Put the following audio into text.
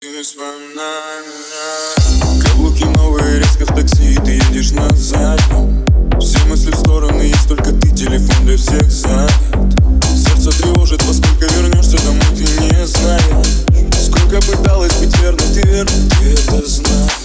Каблуки новые, резко в такси, и ты едешь назад. Все мысли в стороны, есть только ты, телефон для всех занят. Сердце тревожит, во сколько вернешься домой, ты не знаешь. Сколько пыталась быть верной, ты верна, ты это знаешь.